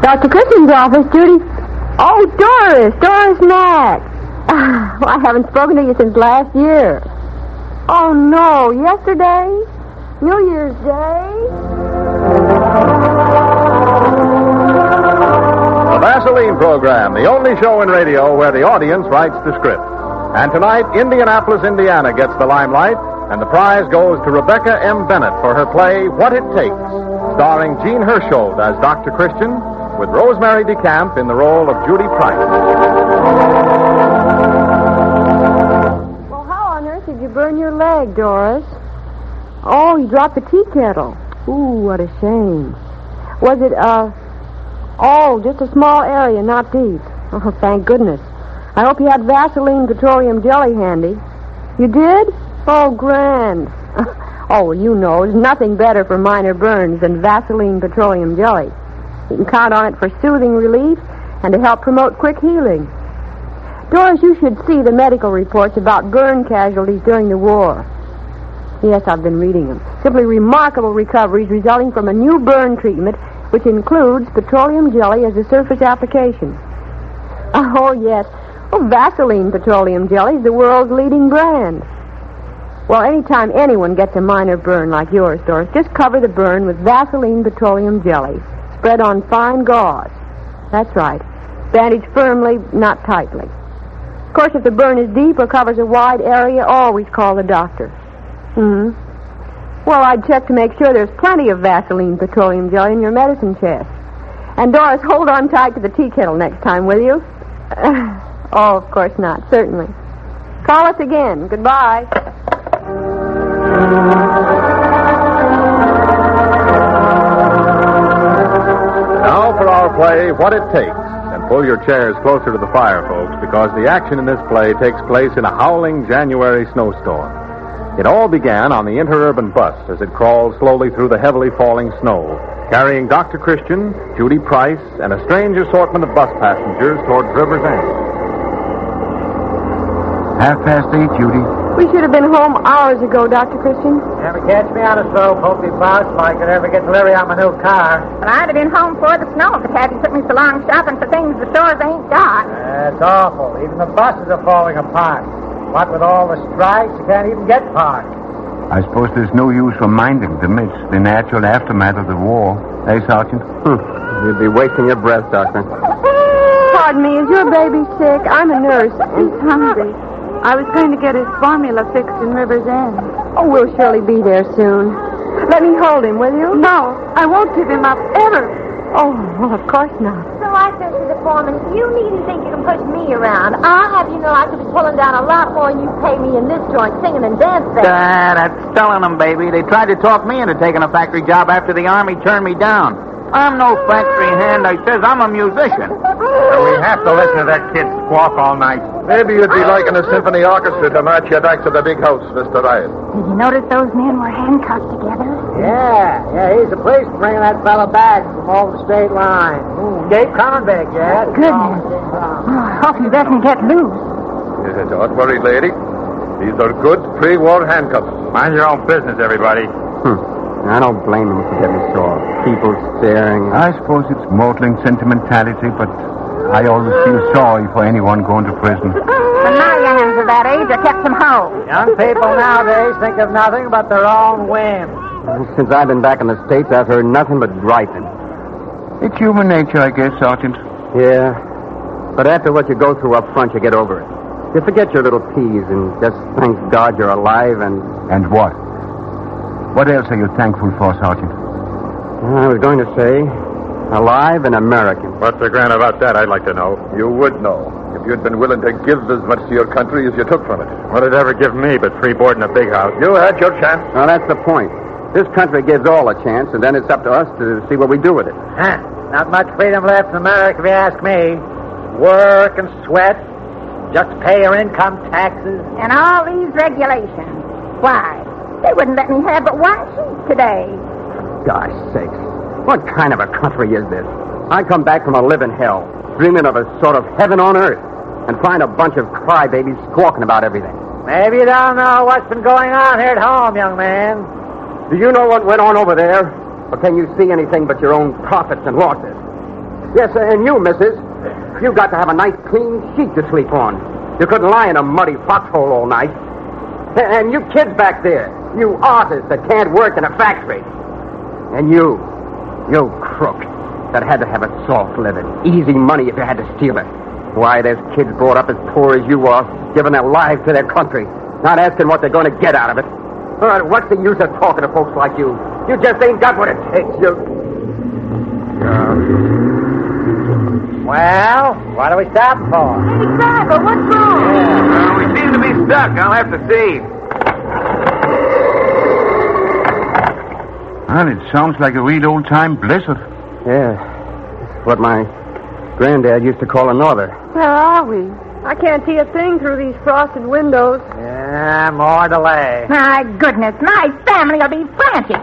Dr. Christian's office, Judy. Oh, Doris Mack. I haven't spoken to you since last year. Oh, no, yesterday? New Year's Day? The Vaseline program, the only show in radio where the audience writes the script. And tonight, Indianapolis, Indiana gets the limelight, and the prize goes to Rebecca M. Bennett for her play, What It Takes, starring Jean Hersholt as Dr. Christian, with Rosemary DeCamp in the role of Judy Price. Well, how on earth did you burn your leg, Doris? Oh, you dropped the tea kettle. Ooh, what a shame. Was it, just a small area, not deep. Oh, thank goodness. I hope you had Vaseline petroleum jelly handy. You did? Oh, grand. Oh, well, you know, there's nothing better for minor burns than Vaseline petroleum jelly. You can count on it for soothing relief and to help promote quick healing. Doris, you should see the medical reports about burn casualties during the war. Yes, I've been reading them. Simply remarkable recoveries resulting from a new burn treatment which includes petroleum jelly as a surface application. Oh, yes. Oh, Vaseline petroleum jelly is the world's leading brand. Well, anytime anyone gets a minor burn like yours, Doris, just cover the burn with Vaseline petroleum jelly. Spread on fine gauze. That's right. Bandage firmly, not tightly. Of course, if the burn is deep or covers a wide area, always call the doctor. Well, I'd check to make sure there's plenty of Vaseline petroleum jelly in your medicine chest. And, Doris, hold on tight to the tea kettle next time, will you? Oh, of course not. Certainly. Call us again. Goodbye. Now for our play, What It Takes. And pull your chairs closer to the fire, folks, because the action in this play takes place in a howling January snowstorm. It all began on the interurban bus as it crawled slowly through the heavily falling snow, carrying Dr. Christian, Judy Price, and a strange assortment of bus passengers towards River's End. 8:30, Judy. We should have been home hours ago, Dr. Christian. Never catch me on a slow pokey bus if I could ever get delivery on my new car. But I'd have been home before the snow if it hadn't took me so long shopping for things the stores ain't got. That's awful. Even the buses are falling apart. What with all the strikes, you can't even get parked. I suppose there's no use reminding them it's the natural aftermath of the war. Eh, Sergeant? You'd be wasting your breath, Doctor. Pardon me, is your baby sick? I'm a nurse. He's hungry. I was going to get his formula fixed in River's End. Oh, we'll surely be there soon. Let me hold him, will you? No, I won't give him up, ever. Oh, well, of course not. So I said to the foreman, you needn't think you can push me around. I'll have you know I could be pulling down a lot more than you pay me in this joint singing and dancing. That's telling them, baby. They tried to talk me into taking a factory job after the Army turned me down. I'm no factory hand. I says I'm a musician. We have to listen to that kid squawk all night. Maybe you'd be liking a symphony orchestra to march you back to the big house, Mr. Ryan. Did you notice those men were handcuffed together? Yeah, he's the police bringing that fella back from over the state line. Gabe Convict, yeah. Goodness. Oh, I hope he doesn't get loose. Yeah, don't worry, lady. These are good pre-war handcuffs. Mind your own business, everybody. I don't blame them for getting sore. People staring. I suppose it's maudlin sentimentality, but I always feel sorry for anyone going to prison. But my young'uns of that age are kept from home. Young people nowadays think of nothing but their own whim. Since I've been back in the States, I've heard nothing but griping. It's human nature, I guess, Sergeant. Yeah. But after what you go through up front, you get over it. You forget your little peas and just thank God you're alive and... And what? What else are you thankful for, Sergeant? I was going to say, alive and American. What's so grand about that, I'd like to know. You would know if you'd been willing to give as much to your country as you took from it. What did it ever give me but free board in a big house? You had your chance. Well, that's the point. This country gives all a chance, and then it's up to us to see what we do with it. Not much freedom left in America, if you ask me. Work and sweat. Just pay your income taxes. And all these regulations. Why? They wouldn't let me have but one sheep today. Gosh sakes. What kind of a country is this? I come back from a living hell, dreaming of a sort of heaven on earth, and find a bunch of crybabies squawking about everything. Maybe you don't know what's been going on here at home, young man. Do you know what went on over there? Or can you see anything but your own profits and losses? Yes, and you, missus. You got to have a nice clean sheet to sleep on. You couldn't lie in a muddy foxhole all night. And you kids back there, you artists that can't work in a factory. And you crook that had to have a soft living. Easy money if you had to steal it. Why, there's kids brought up as poor as you are, giving their lives to their country, not asking what they're going to get out of it. What's the use of talking to folks like you? You just ain't got what it takes. Well, what are we stopping for? Hey, driver, what's wrong? We seem to be stuck. I'll have to see. Well, it sounds like a real old-time blizzard. Yeah, it's what my granddad used to call a norther. Where are we? I can't see a thing through these frosted windows. Yeah, more delay. My goodness, my family will be frantic.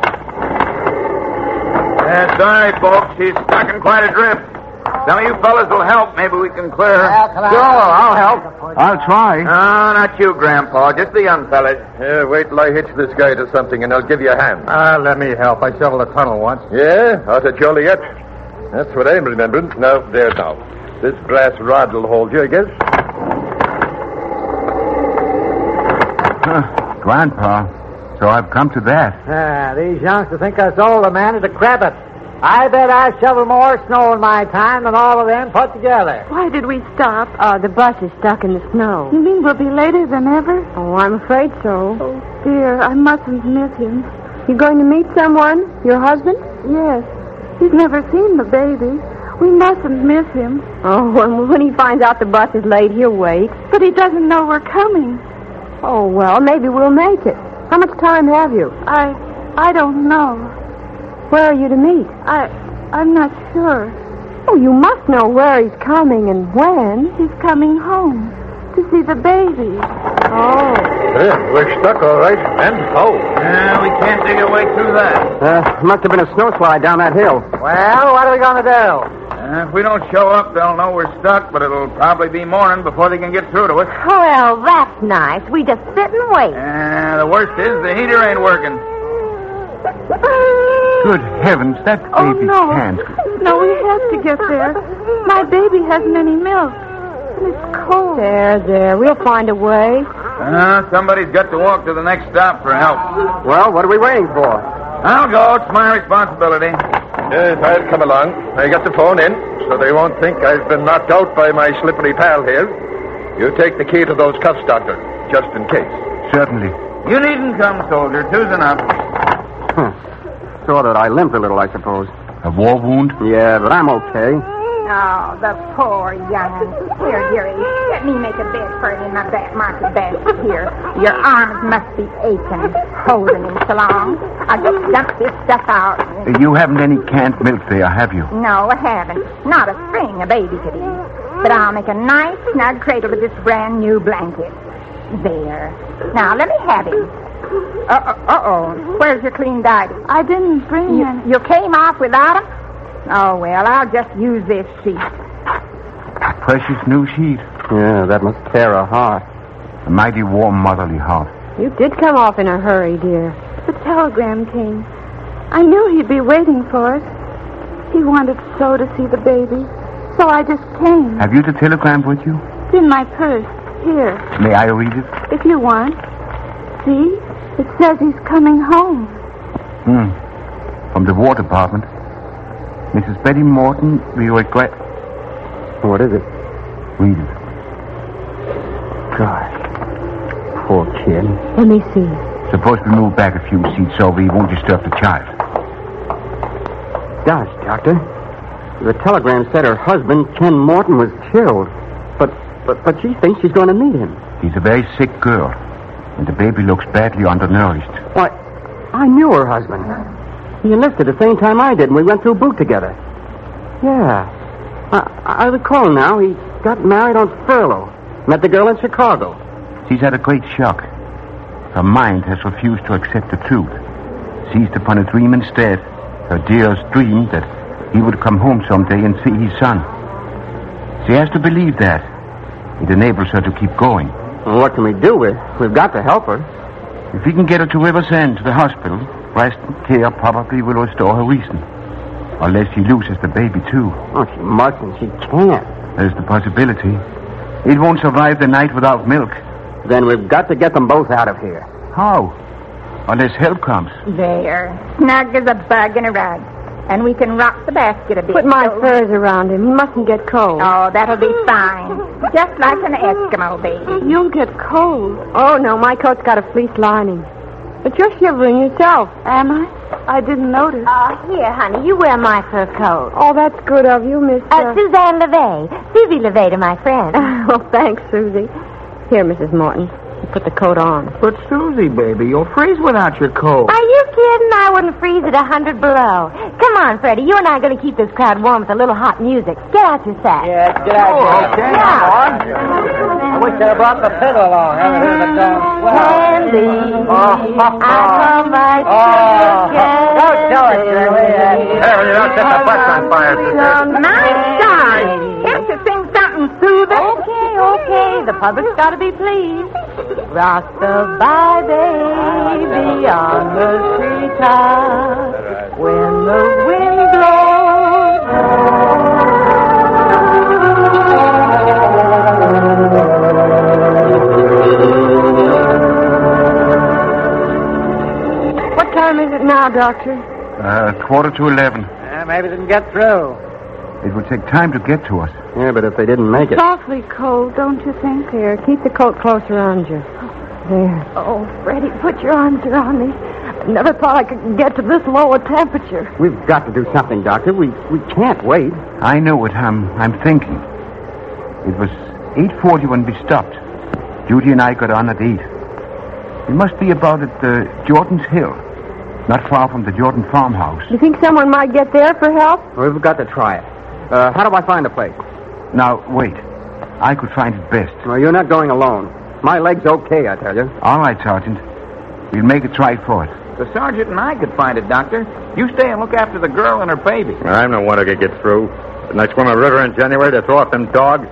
Yeah, sorry, folks. She's stuck in quite a drift. Some of you fellas will help. Maybe we can clear her. Well, come on. Sure, I'll help. I'll try. No, not you, Grandpa. Just the young fellas. Yeah, wait till I hitch this guy to something and I'll give you a hand. Let me help. I shoveled a tunnel once. Yeah? Out at Joliet? That's what I'm remembering. Now, there now. This brass rod will hold you, I guess. Grandpa, so I've come to that. These youngsters think us older men is a crabbit. I bet I shoveled more snow in my time than all of them put together. Why did we stop? The bus is stuck in the snow. You mean we'll be later than ever? Oh, I'm afraid so. Oh, dear, I mustn't miss him. You going to meet someone? Your husband? Yes. He's never seen the baby. We mustn't miss him. Oh, and when he finds out the bus is late, he'll wait. But he doesn't know we're coming. Oh, well, maybe we'll make it. How much time have you? I don't know. Where are you to meet? I'm not sure. Oh, you must know where he's coming and when. He's coming home to see the baby. Oh. Yeah, we're stuck, all right. And how? We can't dig our way through that. Must have been a snowslide down that hill. Well, what are we going to do? If we don't show up, they'll know we're stuck, but it'll probably be morning before they can get through to us. Well, that's nice. We just sit and wait. The worst is the heater ain't working. Good heavens, that baby Oh, no. can't. No, we have to get there. My baby hasn't any milk. And it's cold. There. We'll find a way. Somebody's got to walk to the next stop for help. Well, what are we waiting for? I'll go. It's my responsibility. Yes, I'll come along. I got the phone in, so they won't think I've been knocked out by my slippery pal here. You take the key to those cuffs, Doctor, just in case. Certainly. You needn't come, soldier. Two's enough. Saw that I limped a little, I suppose. A war wound? Yeah, but I'm okay. Oh, the poor young'un. Here, dearie, let me make a bed for him in my back market basket here. Your arms must be aching, holding him so long. I'll just dump this stuff out. You haven't any canned milk there, have you? No, I haven't. Not a thing a baby could eat. But I'll make a nice, snug cradle with this brand new blanket. There. Now, let me have him. Uh-oh. Where's your clean diaper? I didn't bring any. You came off without him? Oh, well, I'll just use this sheet. A precious new sheet. Yeah, that must tear a heart. A mighty warm motherly heart. You did come off in a hurry, dear. The telegram came. I knew he'd be waiting for us. He wanted so to see the baby. So I just came. Have you the telegram with you? It's in my purse. Here, May I read it? if you want. See? It says he's coming home. From the War Department. Mrs. Betty Morton, we regret... What is it? Read it. Gosh. Poor kid. Let me see. Suppose we move back a few seats so we won't disturb the child. Gosh, Doctor. The telegram said her husband, Ken Morton, was killed. But she thinks she's going to meet him. She's a very sick girl, and the baby looks badly undernourished. Why, I knew her husband. He enlisted the same time I did, and we went through boot together. Yeah. I recall now. He got married on furlough. Met the girl in Chicago. She's had a great shock. Her mind has refused to accept the truth. Seized upon a dream instead. Her dearest dream that he would come home someday and see his son. She has to believe that. It enables her to keep going. Well, what can we do? We've got to help her. If we can get her to River's End, to the hospital, rest and care probably will restore her reason. Unless she loses the baby, too. Oh, she mustn't. She can't. There's the possibility. It won't survive the night without milk. Then we've got to get them both out of here. How? Unless help comes. There. Snug as a bug in a rug. And we can rock the basket a bit. Put my furs around him. He mustn't get cold. Oh, that'll be fine. Just like an Eskimo baby. You'll get cold. Oh, no, my coat's got a fleece lining. But you're shivering yourself. Am I? I didn't notice. Here, honey, you wear my fur coat. Oh, that's good of you, Miss... Suzanne LeVay. Susie LeVay to my friend. Oh, thanks, Susie. Here, Mrs. Morton. You put the coat on. But, Susie, baby, you'll freeze without your coat. Are you kidding? I wouldn't freeze at 100 below. Come on, Freddie. You and I are going to keep this crowd warm with a little hot music. Get out your sack. Yeah, get out here. Okay. I wish I'd have brought the fiddle along. Haven't heard the dog swell. Candy, I call my Don't do it, Shirley. Hey, will you not set the butts on fire, sister? My stars! Can't you sing something soothing? Okay. The public's got to be pleased. Rock-a-bye, baby, on the treetop. When the wind blows. What time is it now, Doctor? 11:15. Yeah, maybe they didn't get through. It will take time to get to us. Yeah, but if they didn't make it... It's awfully cold, don't you think? Here, keep the coat close around you. There. Oh, Freddie, put your arms around me. I never thought I could get to this low a temperature. We've got to do something, Doctor. We can't wait. I know what I'm thinking. It was 8:40 when we stopped. Judy and I got on at 8. We must be about at Jordan's Hill, not far from the Jordan farmhouse. You think someone might get there for help? We've got to try it. How do I find the place? Now, wait. I could find it best. Well, you're not going alone. My leg's okay, I tell you. All right, Sergeant. We'll make a try for it. The sergeant and I could find it, Doctor. You stay and look after the girl and her baby. I'm the one who could get through. Didn't I swim a river in January to throw off them dogs?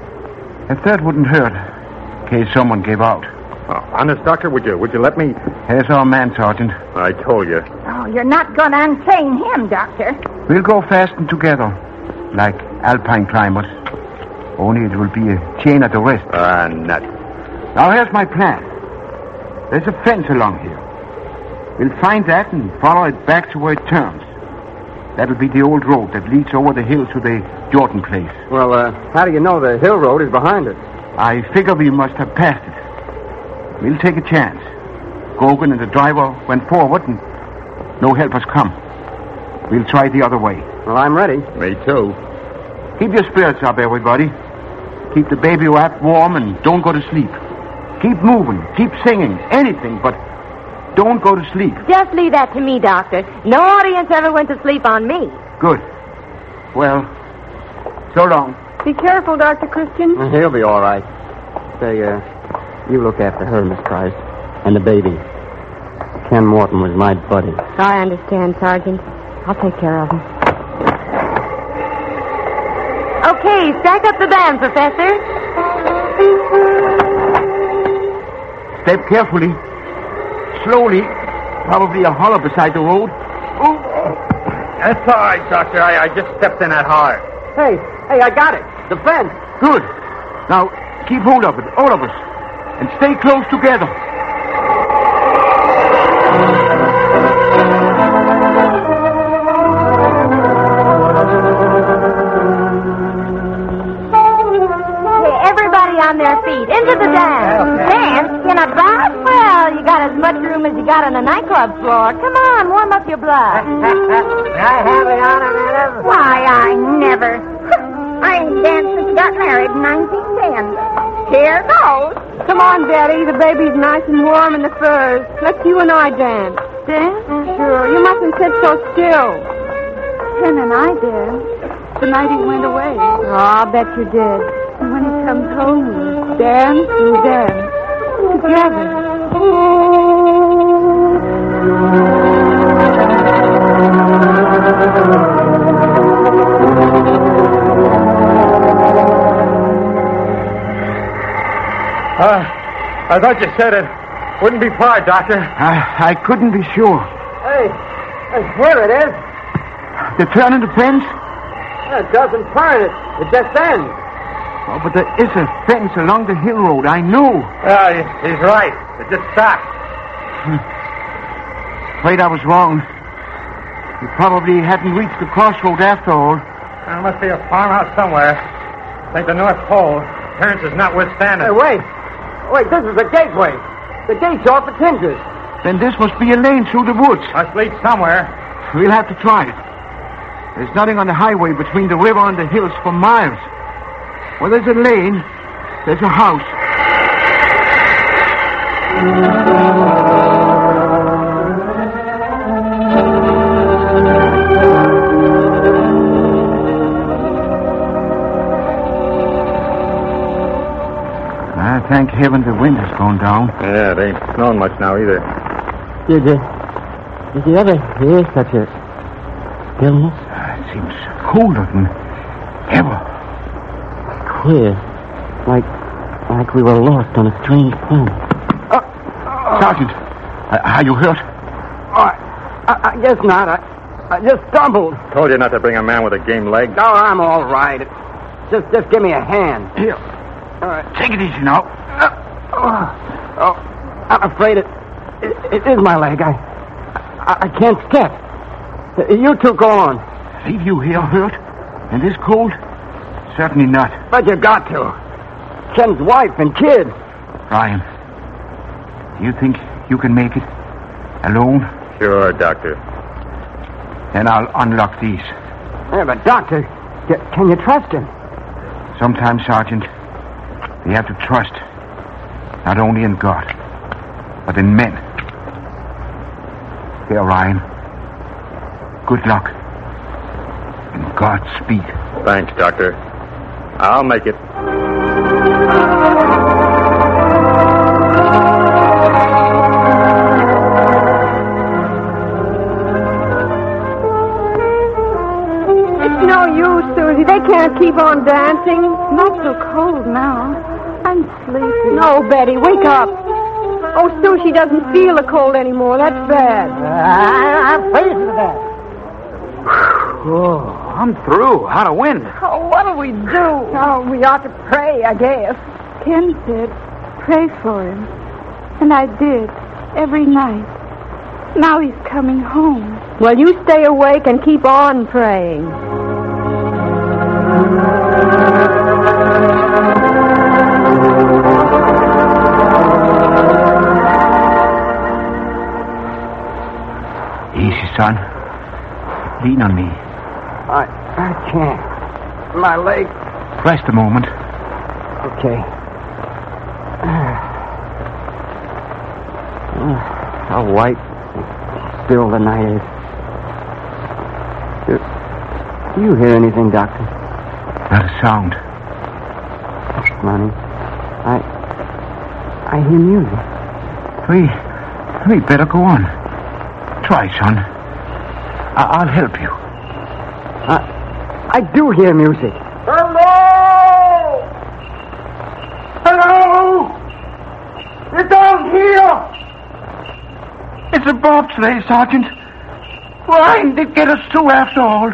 If that wouldn't hurt, in case someone gave out. Oh, honest, Doctor, would you let me... Here's our man, Sergeant. I told you. Oh, you're not going to unchain him, Doctor. We'll go fast and together, like alpine climbers. Only it will be a chain at the wrist. Nut. Now, here's my plan. There's a fence along here. We'll find that and follow it back to where it turns. That'll be the old road that leads over the hill to the Jordan place. Well, how do you know the hill road is behind us? I figure we must have passed it. We'll take a chance. Gogan and the driver went forward and no help has come. We'll try the other way. Well, I'm ready. Me too. Keep your spirits up, everybody. Keep the baby wrapped warm and don't go to sleep. Keep moving. Keep singing. Anything, but don't go to sleep. Just leave that to me, Doctor. No audience ever went to sleep on me. Good. Well, so long. Be careful, Dr. Christian. He'll be all right. Say, you look after her, Miss Price, and the baby. Ken Morton was my buddy. I understand, Sergeant. I'll take care of him. Okay, stack up the band, Professor. Step carefully. Slowly. Probably a hollow beside the road. Oh. That's all right, Doctor. I just stepped in that hard. Hey, I got it. The fence. Good. Now, keep hold of it, all of us. And stay close together. Everybody on their feet. Into the dance. Dance in a bath? Well, you got as much room as you got on a nightclub floor. Come on, warm up your blood. I have it on a minute. Why, I never. I ain't danced since I got married in 1910. Here goes. Come on, Daddy. The baby's nice and warm in the furs. Let's you and I dance. Dance? Sure. You mustn't sit so still. Ken and I danced the night he went away. Oh, I'll bet you did. And when he comes home, we dance and dance together. I thought you said it wouldn't be far, Doctor. I couldn't be sure. Hey, here it is. The turn in the fence? It doesn't turn. It just ends. Oh, but there is a fence along the hill road. I know. He's right. It just stopped. Afraid I was wrong. You probably hadn't reached the crossroad after all. There must be a farmhouse somewhere. I think the North Pole. Appearance is notwithstanding. Hey, wait. Wait, this is the gateway. The gate's off at Tinger's. Then this must be a lane through the woods. Must lead somewhere. We'll have to try it. There's nothing on the highway between the river and the hills for miles. Where there's a lane, there's a house. Thank heaven the wind has gone down. Yeah, it ain't snowing much now either. Did you ever hear such a stillness? It seems colder than ever. Queer. Like we were lost on a strange planet. Sergeant, are you hurt? I guess not. I just stumbled. Told you not to bring a man with a game leg. No, I'm all right. Just give me a hand. Here. All right. Take it easy now. I'm afraid it is my leg. I can't step. You two go on. Leave you here hurt? In this cold? Certainly not. But you got to. Ken's wife and kid. Ryan, do you think you can make it? Alone? Sure, Doctor. Then I'll unlock these. Yeah, but Doctor, can you trust him? Sometimes, Sergeant, we have to trust not only in God, but in men. Here, Ryan. Good luck. And Godspeed. Thanks, Doctor. I'll make it. It's no use, Susie. They can't keep on dancing. Not so cold now. I'm sleepy. No, Betty, wake up. Oh, Sue, she doesn't feel the cold anymore. That's bad. I'm freezing to death. Oh, I'm through. Out of wind. Oh, what'll we do? Oh, we ought to pray, I guess. Ken said, pray for him. And I did, every night. Now he's coming home. Well, you stay awake and keep on praying. Easy, son. Lean on me. I can't. My leg. Rest a moment. Okay. How white and still the night is. Do you hear anything, Doctor? Not a sound. Money. I hear music. We better go on. Try, son. I'll help you. I do hear music. Hello! Hello! You're down here! It's a bobsleigh, Sergeant. Ryan did get us through after all.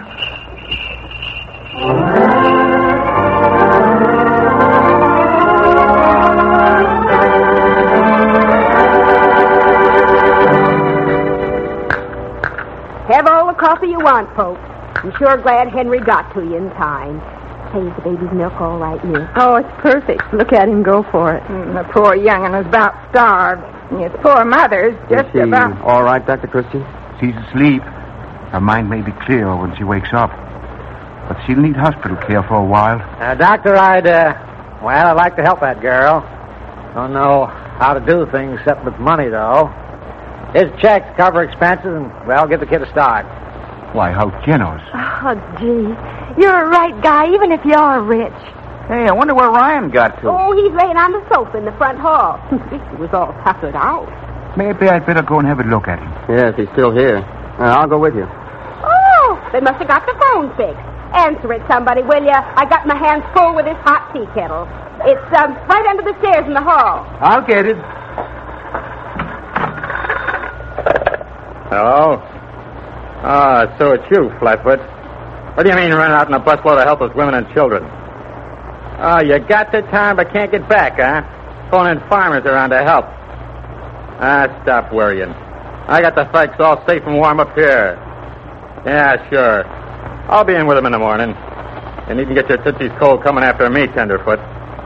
Have all the coffee you want, folks. I'm sure glad Henry got to you in time. Hey, is the baby's milk all right, miss? Oh, it's perfect. Look at him go for it. The poor young'un is about starved. And his poor mother's just Is she about... all right, Dr. Christie? She's asleep. Her mind may be clear when she wakes up. But she'll need hospital care for a while. Doctor, I'd like to help that girl. Don't know how to do things except with money, though. Here's a check to cover expenses, and, well, give the kid a start. Why, how generous. Oh, gee. You're a right guy, even if you're rich. Hey, I wonder where Ryan got to. Oh, he's laying on the sofa in the front hall. He was all tuckered out. Maybe I'd better go and have a look at him. Yes, he's still here. I'll go with you. Oh, they must have got the phone fixed. Answer it, somebody, will you? I got my hands full with this hot tea kettle. It's right under the stairs in the hall. I'll get it. Hello? Ah, so it's you, Flatfoot. What do you mean running out in a busload of helpless women and children? Oh, you got the time but can't get back, huh? Phoning farmers around to help. Stop worrying. I got the folks all safe and warm up here. Yeah, sure. I'll be in with them in the morning. You needn't get your tootsies cold coming after me, Tenderfoot.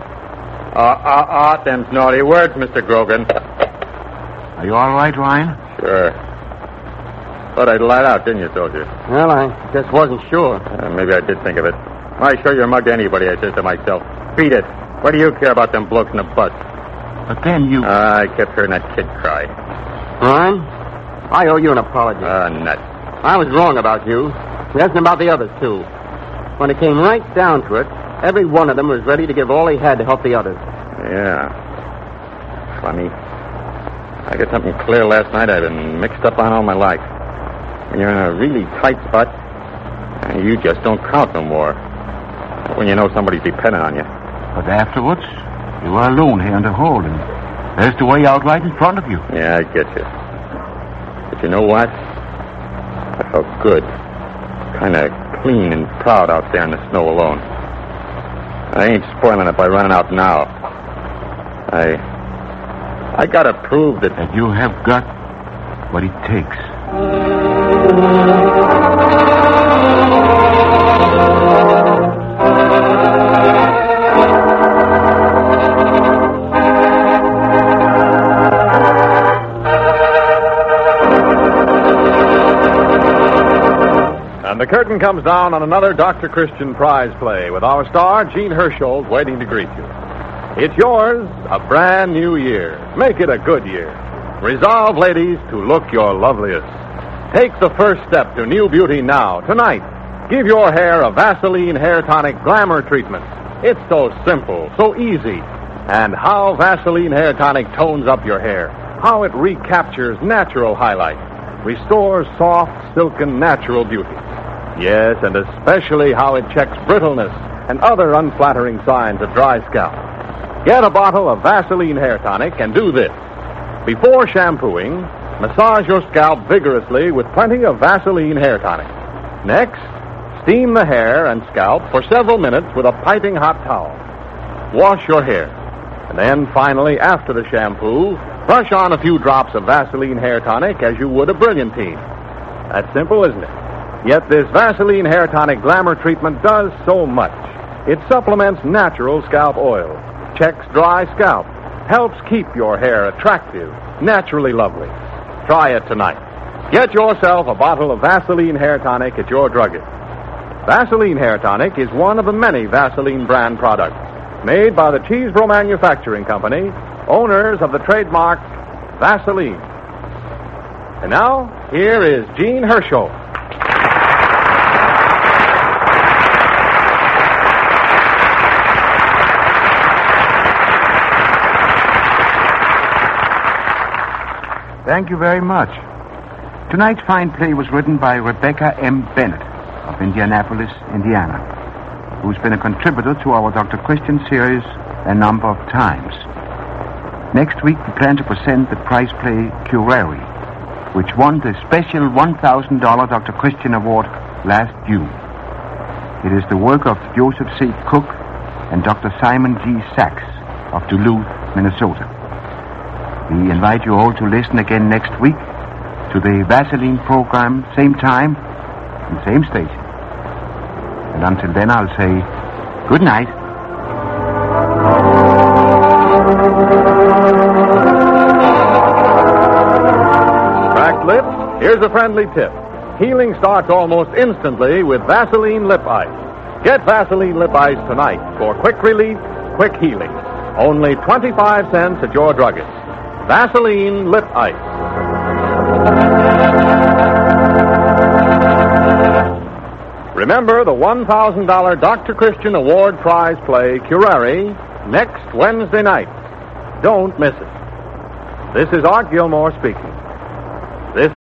Them's naughty words, Mr. Grogan. Are you all right, Ryan? Sure. Thought I'd light out, didn't you, soldier? Well, I just wasn't sure. Maybe I did think of it. Why show your mug to anybody, I says to myself. Beat it. What do you care about them blokes in the bus? But then you... I kept hearing that kid cry. Ryan, I owe you an apology. Nuts. I was wrong about you. Yes, and about the others, too. When it came right down to it, every one of them was ready to give all he had to help the others. Yeah. Funny. I got something clear last night I've been mixed up on all my life. When you're in a really tight spot, you just don't count no more. When you know somebody's dependent on you. But afterwards, you were alone here in the hole, and there's the way out right in front of you. Yeah, I get you. But you know what? I felt good. Kind of clean and proud out there in the snow alone. I ain't spoiling it by running out now. I gotta prove that you have got what it takes. And the curtain comes down on another Dr. Christian prize play with our star, Gene Hersholt, waiting to greet you. It's yours, a brand new year. Make it a good year. Resolve, ladies, to look your loveliest. Take the first step to new beauty now, tonight. Give your hair a Vaseline Hair Tonic Glamour treatment. It's so simple, so easy. And how Vaseline Hair Tonic tones up your hair. How it recaptures natural highlight. Restores soft, silken, natural beauty. Yes, and especially how it checks brittleness and other unflattering signs of dry scalp. Get a bottle of Vaseline Hair Tonic and do this. Before shampooing, massage your scalp vigorously with plenty of Vaseline Hair Tonic. Next, steam the hair and scalp for several minutes with a piping hot towel. Wash your hair. And then, finally, after the shampoo, brush on a few drops of Vaseline Hair Tonic as you would a Brilliantine. That's simple, isn't it? Yet this Vaseline Hair Tonic Glamour treatment does so much. It supplements natural scalp oil, checks dry scalp, helps keep your hair attractive, naturally lovely. Try it tonight. Get yourself a bottle of Vaseline Hair Tonic at your druggist. Vaseline Hair Tonic is one of the many Vaseline brand products made by the Cheesebro Manufacturing Company, owners of the trademark Vaseline. And now, here is Gene Hersholt. Thank you very much. Tonight's fine play was written by Rebecca M. Bennett of Indianapolis, Indiana, who's been a contributor to our Dr. Christian series a number of times. Next week, we plan to present the prize play Curare, which won the special $1,000 Dr. Christian Award last June. It is the work of Joseph C. Cook and Dr. Simon G. Sachs of Duluth, Minnesota. We invite you all to listen again next week to the Vaseline program, same time and same station. And until then, I'll say good night. Cracked lips? Here's a friendly tip. Healing starts almost instantly with Vaseline Lip Ice. Get Vaseline Lip Ice tonight for quick relief, quick healing. Only 25 cents at your druggist. Vaseline Lip Ice. Remember the $1,000 Dr. Christian Award prize play, Curare, next Wednesday night. Don't miss it. This is Art Gilmore speaking.